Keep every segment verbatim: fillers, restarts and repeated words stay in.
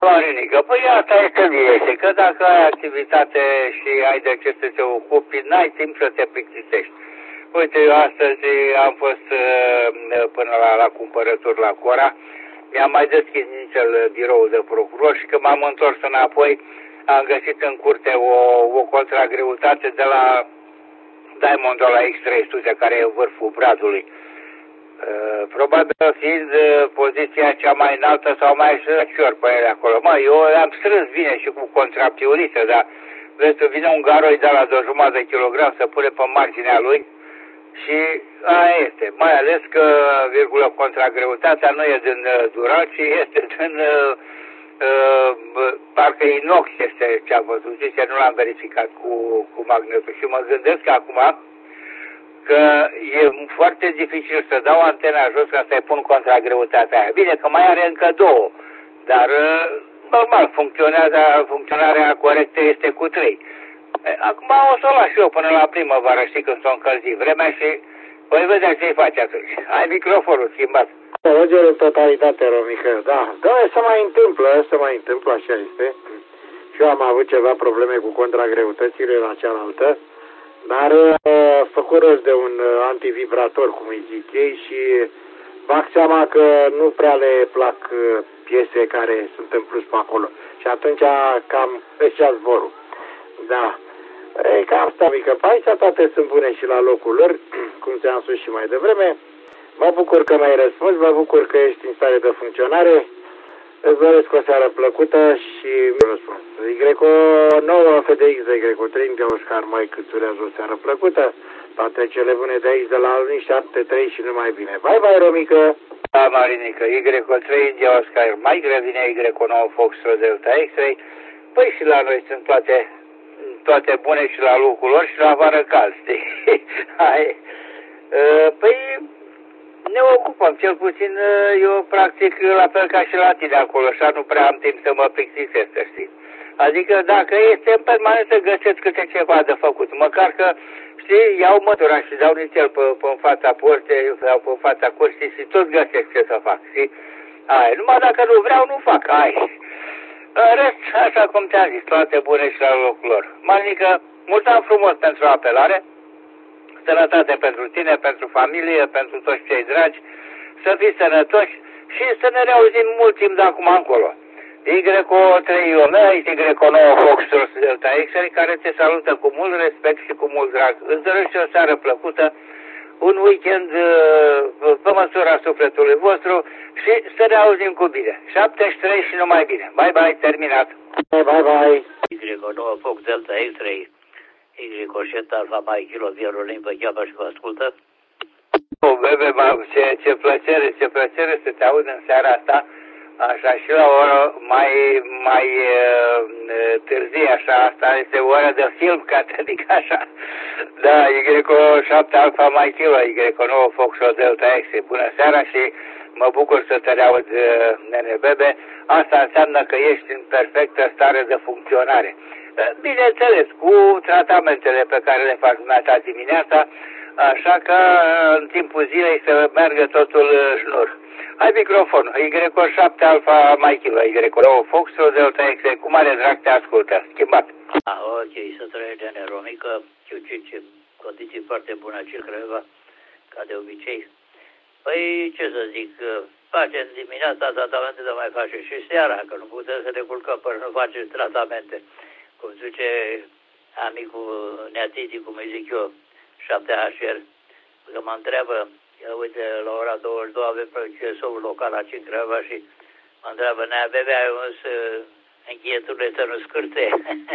Marinică, păi asta este este, că dacă ai activitate și ai de ce să te ocupi, n-ai timp să te plictisești. Uite, eu astăzi am fost până la, la cumpărături la Cora, mi-am mai deschis nițel biroul de procuror și când m-am întors înapoi, am găsit în curte o, o contragreutate de la Diamond la X trei sute, care e vârful bradului. Probabil fiind poziția cea mai înaltă sau mai șurăcior pe ele acolo. Mă, eu am strâns bine și cu contraptiulită, dar vezi, vine un garoi de la două jumătate de kilogram să pune pe marginea lui și aia este. Mai ales că, virgulă, contragreutatea nu e din dural, ci este din uh, uh, parcă inox este ce am văzut. Zice, nu l-am verificat cu, cu magnetul și mă gândesc acum că e foarte dificil să dau antena jos ca să-i pun contragreutatea aia. Bine că mai are încă două, dar normal, funcționează, funcționarea corectă este cu trei. Acum o să o las și eu până la primăvară, știi, când s-o încălzi vremea și voi vedea ce-i face atunci. Ai microfonul schimbat. Înțelegere în totalitate, Romică, da. Da, se mai întâmplă, se mai întâmplă, așa este. Și eu am avut ceva probleme cu contragreutățile la cealaltă. Dar uh, făcut rost de un uh, antivibrator, cum îi zic ei, și fac seama că nu prea le plac uh, piese care sunt în plus pe acolo. Și atunci cam ăștia zborul. Da. E cam asta, mică. Aici toate sunt bune și la locul lor, cum ți-am spus și mai devreme. Mă bucur că mi-ai răspuns, mă bucur că ești în stare de funcționare. Îți doresc o seară plăcută și mi răspund. Y nouă F D X de Y trei de Oscar Mike îți urează o seară plăcută. Toate cele bune de aici de la Aluni șapte trei și numai bine. Bye bye, Romică! Da, Marinică, Y trei de Oscar Mike revine Y nouă Fox Delta X trei. Păi și la noi sunt toate, toate bune și la locul lor și la vară cald, știi? Hai. Păi ne ocupăm, cel puțin eu practic la fel ca și la tine acolo, așa nu prea am timp să mă plictisesc, știi? Adică dacă este în permanență găsesc câte ceva de făcut, măcar că, știi, iau mătura și dau nițel pe, pe fața portei sau pe fața curții și tot găsesc ce să fac, știi? Ai, numai dacă nu vreau, nu fac, ai. În rest, așa cum te-am zis, toate bune și la locul lor. Marinică, mulțumesc frumos pentru apelare. Sănătate pentru tine, pentru familie, pentru toți cei dragi, să fii sănătoși și să ne reauzim mult timp de acum încolo. Y trei Omega, Y nouă Fox Delta X, care te salută cu mult respect și cu mult drag. Îți doresc o seară plăcută, un weekend pe măsura sufletului vostru și să ne auzim cu bine. șaptezeci și trei și numai bine. Bye bye, terminat. Bye bye. Y nouă Fox Delta X trei. Y Coșet Alfa Mai Kilo Vierolin vă cheamă și vă ascultă. O, bebe, ce, ce plăcere, ce plăcere să te aud în seara asta, așa și la o oră mai, mai uh, târzie, așa, asta este o oră de film, ca să zic așa. Da, Y șapte Alfa Mai Kilo, Y nouă Fox Delta X, bună seara și mă bucur să te reaud, nene bebe. Asta înseamnă că ești în perfectă stare de funcționare. Bineînțeles, cu tratamentele pe care le fac dumneata dimineața, așa că în timpul zilei să meargă totul șnur. Hai microfon, Y șapte Alfa Mai Kilo, Y nouă Fox Delta X, cu mare drag te ascultă, schimbat. Ah, ok, să trăiește în Romică, Q cinci, condiții foarte bune aici, Craiova, ca de obicei. Păi, ce să zic, facem dimineața tratamente, dar mai facem și seara, că nu putem să ne culcăm până nu facem tratamente. Cum zice amicul Neatiti, cum îi zic eu, șapte H R, că mă întreabă, uite, la ora douăzeci și două avem procesul local aici în Craiova și mă întreabă, Nea Bebe, ai uns încheieturile să nu scârte?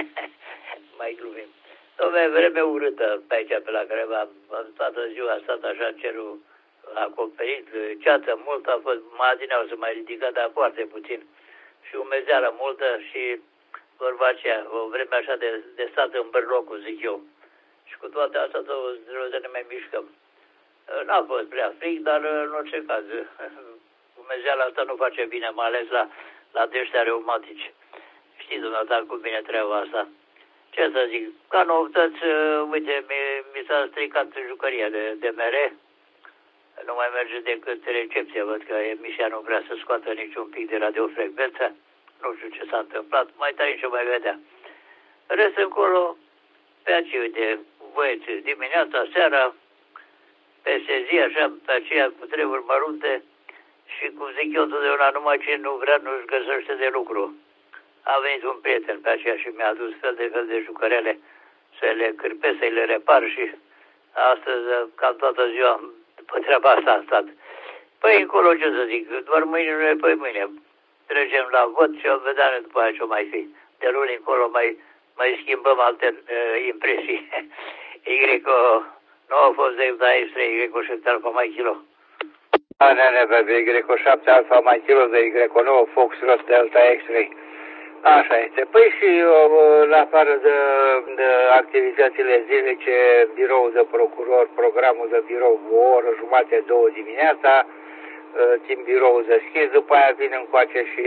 Mai glumim. Dom'le, vreme urâtă pe aici, pe la Craiova, toată ziua a stat așa în cerul acoperit, ceață multă, a fost, mazineau să mai ridică, dar foarte puțin. Și umezeală multă și vorba aceea, o vreme așa de, de stat în bărlocul, zic eu. Și cu toate astea, trebuie să ne mai mișcăm. N-a fost prea frig, dar în orice caz, umezeala asta nu face bine, mai ales la, la deștea reumatici. Știi, dumneata, cum bine treaba asta. Ce să zic, ca noutăți, uite, mi, mi s-a stricat jucăria de, de mere. Nu mai merge decât recepția, văd că emisia nu vrea să scoată niciun pic de radiofrecvență. nu știu ce s-a întâmplat, mai tare și mai vedea. Rest încolo, pe aceea, uite, băieți, dimineața, seara, peste zi, așa, pe aceea, cu treburi mărunte, și cum zic eu totdeauna, numai ce nu vrea, nu-și găsește de lucru. A venit un prieten pe aceea și mi-a adus fel de fel de jucărele să le cârpesc, să le repar și astăzi, cam toată ziua, după treaba asta am stat. Păi încolo ce să zic, doar mâine, nu e păi mâine. Trecem la vot și o vedem după aia ce mai fi. De luni încolo mai, mai schimbăm alte uh, impresii. Y nu a fost Delta X-ray, Y șapte Alfa mai kilo. Da, nene, pe Y șapte Alfa mai kilo de Y nouă Foxtrot Delta X-ray. Așa este. Păi și în afară de, de activitățile zilnice, birou de procuror, programul de birou o oră, jumate, două dimineața, timp birou deschis, după aia vin încoace și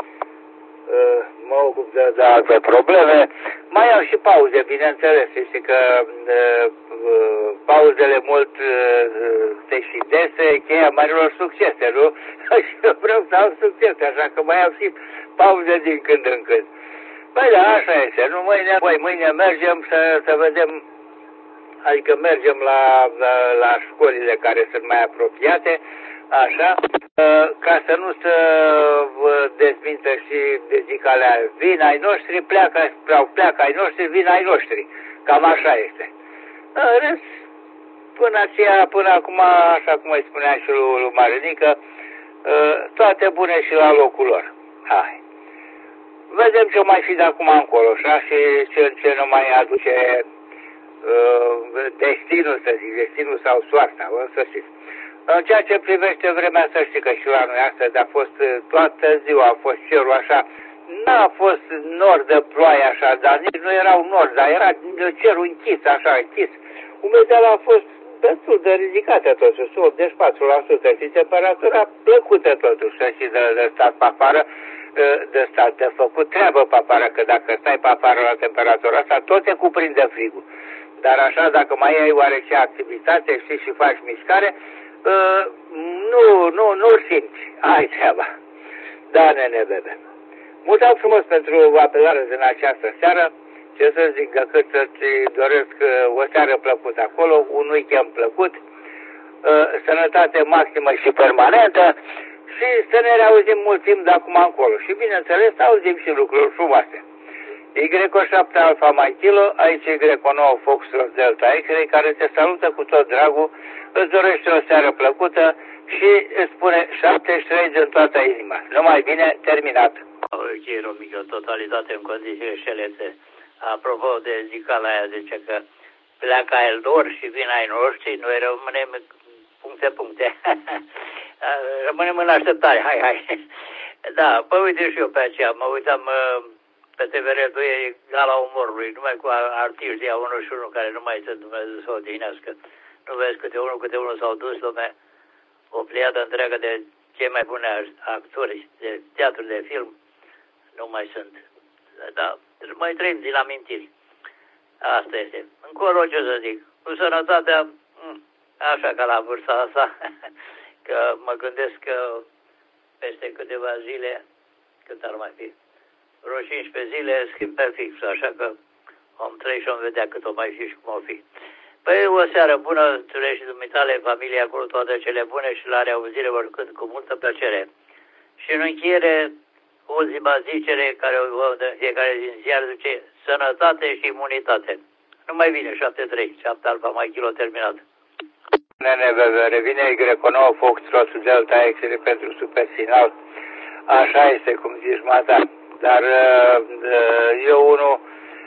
uh, mă ocup de, de alte probleme. Mai am și pauze, bineînțeles, este că uh, pauzele mult uh, te și dese, cheia marilor succese, nu? Și eu vreau să am succese, așa că mai am și pauze din când în când. Păi da, așa este, nu mâine, păi mâine mergem să, să vedem, adică mergem la, la, la școlile care sunt mai apropiate, așa, ca să nu se dezmintă și de zic alea, vin ai noștri, pleacă, pleacă ai noștri, vin ai noștri. Cam așa este. În rest, până aceea, până acum, așa cum îi spunea și lui, lui Marinică, toate bune și la locul lor. Hai. Vedem ce mai fi de acum încolo, așa, și ce, ce nu mai aduce uh, destinul, să zic, destinul sau soarta, o să știți. În ceea ce privește vremea, să știi că și la noi astăzi a fost toată ziua, a fost cerul așa, n-a fost nor de ploaie așa, dar nici nu erau nori, dar era cerul închis, așa, închis. Umedeala a fost destul de ridicată totuși, optzeci și patru la sută și temperatura plăcută totuși, să știi, de, de stat pe afară, de stat, de făcut treabă pe afară, că dacă stai pe afară la temperatura asta, tot te cuprinde frigul. Dar așa, dacă mai ai oarece activitate, știi, și faci mișcare, Uh, nu, nu, nu simți. Ai treaba. Da, nene, bebe. Mulțumesc frumos pentru apelare din această seară. Ce să zic, decât să-ți doresc o seară plăcută acolo, un weekend plăcut, uh, sănătate maximă și permanentă și să ne reauzim mult timp de acum încolo. Și bineînțeles, auzim și lucruri frumoase. Y șapte Alfa mai kilo, aici Y nouă Foxtrot Delta X-ray, care te salută cu tot dragul, îți dorește o seară plăcută și îți spune șaptezeci și trei din toată inima. Numai bine, terminat. Ok, Romică, totalitate în condiții șelete. Apropo de zicala aia, zice că pleacă el lor și vin ai noștri, noi rămânem puncte, puncte. Rămânem în așteptare, hai, hai. Da, păi uite și eu pe aceea, mă uitam pe T V R doi, e Gala Umorului, numai cu artiști de unul și unul care nu mai sunt, Dumnezeu să o odihnească. Nu vezi, câte unul, câte unul s-au dus, lumea, o pleiadă întreagă de cei mai buni actori de teatru, de film, nu mai sunt. Dar mai trăim din amintiri. Asta este. Încolo, ce să zic, cu sănătatea, așa ca la vârsta asta, că mă gândesc că peste câteva zile, cât ar mai fi, vreo cincisprezece zile schimb pe fix, așa că om trăi și om vedea cât o mai fi și cum o fi. Păi o seară bună, tu și dumitale, familia acolo, toate cele bune și la reauzire oricând cu multă plăcere. Și în încheiere, ultima zicere care o văd în fiecare din ziar, zice, sănătate și imunitate. Nu mai vine, șapte trei, șapte Alfa mai kilo terminat. Nene, bebe, revine Y nouă Foxtrot Delta X-ray pentru super final. Așa este, cum zici, mata. Dar eu unul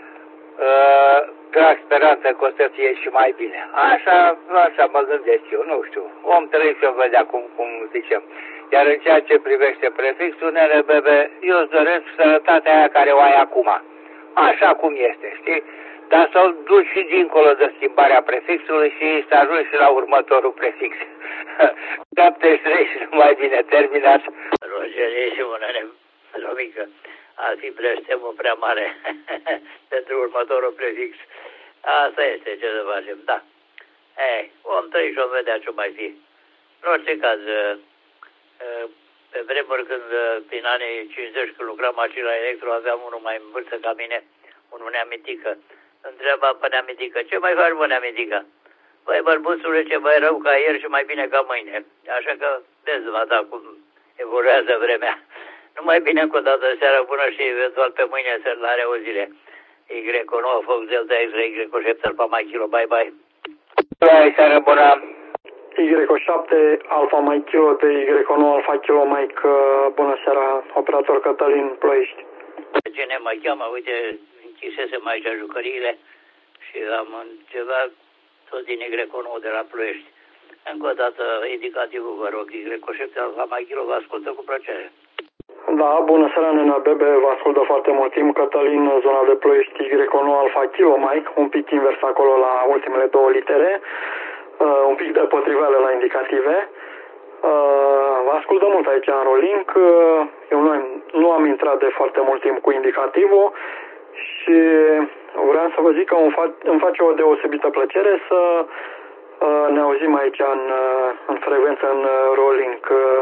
trag speranță că o să fie și mai bine. Așa, așa mă gândesc eu, nu știu. Om trebuie să vedea cum, cum zicem. Iar în ceea ce privește prefixul, nene, bebe, eu îți doresc sănătatea aia care o ai acum. Așa cum este, știi? Dar să-l duci și dincolo de schimbarea prefixului și să ajungi și la următorul prefix. șaptezeci și trei și numai bine, terminat. Rogerísimo, nene, Romică. Ar fi blestemul prea mare pentru următorul prefix. Asta este ce să facem, da. Ei, om trăi și om vedea ce mai fi. În orice caz, pe vremuri când, prin anii cincizeci, când lucram aici la Electro, aveam unul mai în vârstă ca mine, unul neamitică. Întreba pe neamitică, ce mai faci, bă, neamitică? Băi, bărbuțule, ce mai rău ca ieri și mai bine ca mâine. Așa că, vezi, da, cum evoluează vremea. Numai bine încă o dată, seara bună și eventual pe mâine să la reauzire. Y nouă, Fox Delta X-Ray, Y șapte, Alfa Mike Kilo, bye bye. Bye, seara bună. Y șapte, Alfa Mike Kilo de Y nouă, Alfa Kilo Mike, bună seara, operator Cătălin, Ploiești. Cine mă cheamă, uite, închisesem aici jucăriile și am ceva tot din Y nouă de la Ploiești. Încă o dată, indicativul, vă rog, Y șapte, Alfa Mike Kilo, vă ascultă cu plăcere. Da, bună seara, Nena Bebe, vă ascult de foarte mult timp. Cătălin, zona de Ploiești, Y nouă, Alfa Kilo Mike, un pic invers acolo la ultimele două litere, uh, un pic de potriveală la indicative. Uh, vă ascult de mult aici în Rolink. Uh, eu nu, nu am intrat de foarte mult timp cu indicativul și vreau să vă zic că îmi, fa îmi face o deosebită plăcere să uh, ne auzim aici în, uh, în frecvență în uh, Rolink. Uh,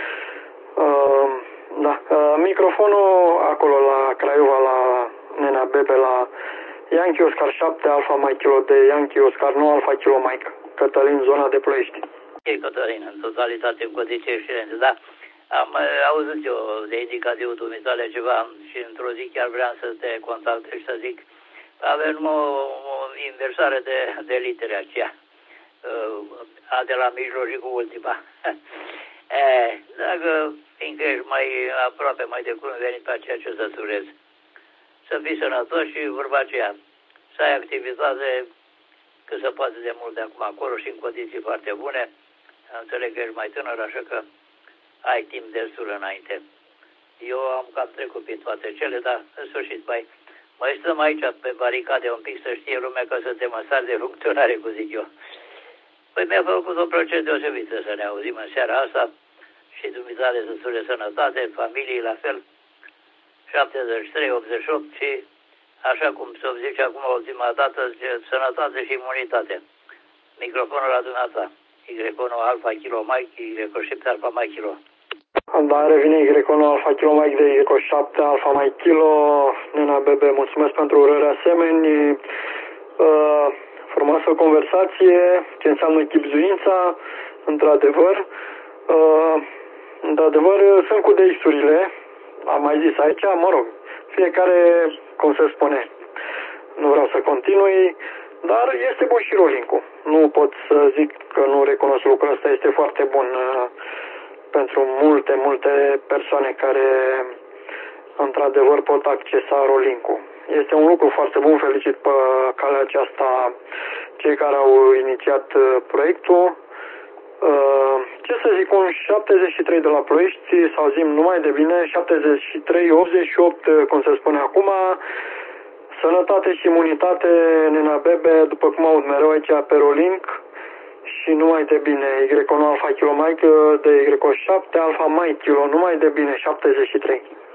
uh, Da, microfonul acolo la Craiova, la Nena Bebe, la Yankee Oscar șapte, Alfa Mike Kilo de Yankee Oscar nouă, Alfa Kilo Mike, Cătălin, zona de Ploiești. E, Cătălin, în totalitate, în condiții excelente, da. Am auzit eu de indicativul dumitale ceva și într-o zi chiar vreau să te contactez și să zic, avem o, o inversare de, de litere aceea, a de la mijloc și cu ultima. E, dacă fiindcă ești mai aproape, mai de curând venit pe ceea ce să-ți urez. Să fii sănătos și vorba aceea, să ai activitate cât se poate de mult de acum acolo și în condiții foarte bune. Înțeleg că ești mai tânăr, așa că ai timp destul înainte. Eu am cam trecut prin toate cele, dar în sfârșit mai, mai stăm aici pe baricade un pic să știe lumea că suntem în stare de funcționare, cum zic eu. Păi mi-a făcut o plăcere deosebită să ne auzim în seara asta și dumitale să de sănătate, familii la fel, șaptezeci și trei optzeci și opt și așa cum se zice acum ultima dată, sănătate și imunitate. Microfonul la dumneata, Y nouă Alfa Kilo Mike, Y șapte Alfa Mike Kilo. Da, revine Y nouă Alfa Kilo Mike de Y șapte Alfa Mike Kilo, Nena Bebe, mulțumesc pentru urări asemeni. Uh, frumoasă conversație, ce înseamnă chipzuința, într-adevăr. Uh, într-adevăr, sunt cu D X-urile, am mai zis aici, mă rog, fiecare, cum se spune, nu vreau să continui, dar este bun și Rolink-ul. Nu pot să zic că nu recunosc lucrul ăsta, este foarte bun uh, pentru multe, multe persoane care într-adevăr pot accesa Rolink-ul. Este un lucru foarte bun, felicit pe calea aceasta cei care au inițiat uh, proiectul. Uh, ce să zic, un șaptezeci și trei de la Ploiești, să auzim numai de bine, șaptezeci și trei optzeci și opt, cum se spune acum, sănătate și imunitate, Nena Bebe, după cum aud mereu aici pe Rolink, și numai de bine, Y nouă Alfa Kilo Mike de Y șapte Alfa Mike Kilo, numai de bine, șaptezeci și trei.